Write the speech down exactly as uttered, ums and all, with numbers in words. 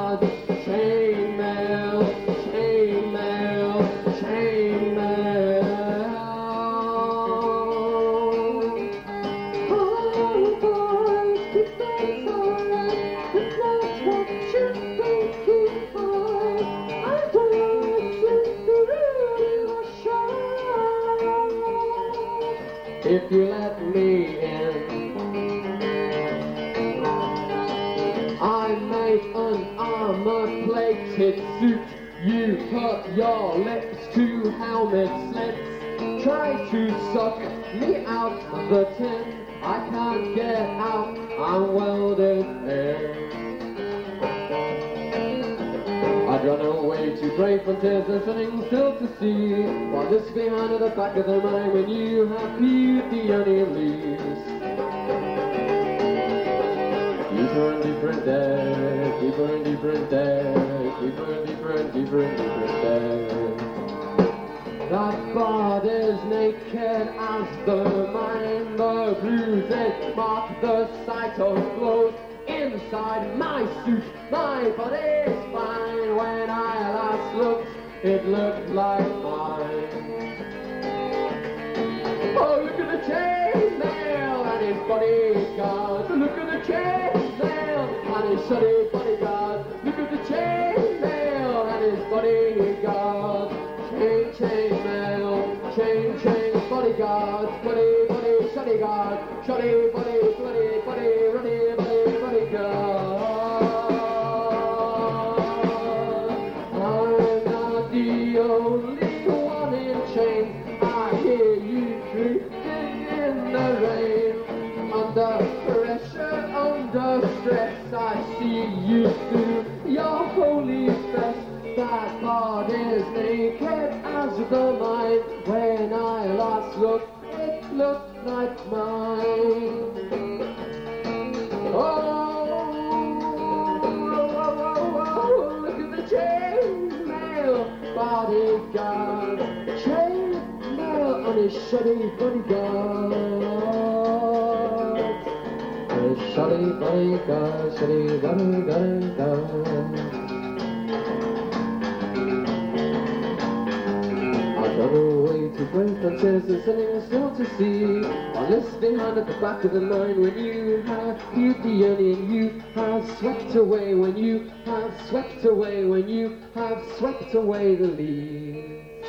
bodyguard, chainmail, chainmail, chainmail. Oh boys, keep things alright, it's not what should be keep high. I don't listen to radio show. If you let me in, I make an armor-plated suit. You put your lips to helmet slits. Try to suck me out of the tin. I can't get out, I'm welded in. I'd run away to brave frontiers and sitting still to see what is behind at the back of the mind when you have peeled the onion leaves. Deeper and deeper in dead, deeper and deeper in dead, deeper and deeper and deeper and deeper in dead. That body's naked as the mine, the bruises mark the site of blows. Inside my suit, my body's fine. When I last looked, it looked like mine. Oh, look at the chainmail and his bodyguard. Look at the chainmail and his shoddy bodyguard. Look at the chainmail and his bodyguard. Chain, chainmail, chain, chain, bodyguard. Body, body, shoddy guard. Shoddy, body, bloody, body, ruddy, body, bodyguard. I'm not the only one in chains. I hear you drifting in the rain. Under pressure, under stress, I see you through your holy fest. That body's naked as the mine. When I last looked, it looked like mine. Oh, oh, oh, oh, oh, look at the chainmail bodyguard. Chainmail on his shoddy bodyguard. His shoddy bodyguard, shoddy bodyguard. Run away to break frontiers and sitting still to see on this behind at the back of the line. When you have peeled the onion, you have swept away. When you have swept away, when you have swept away the leaves.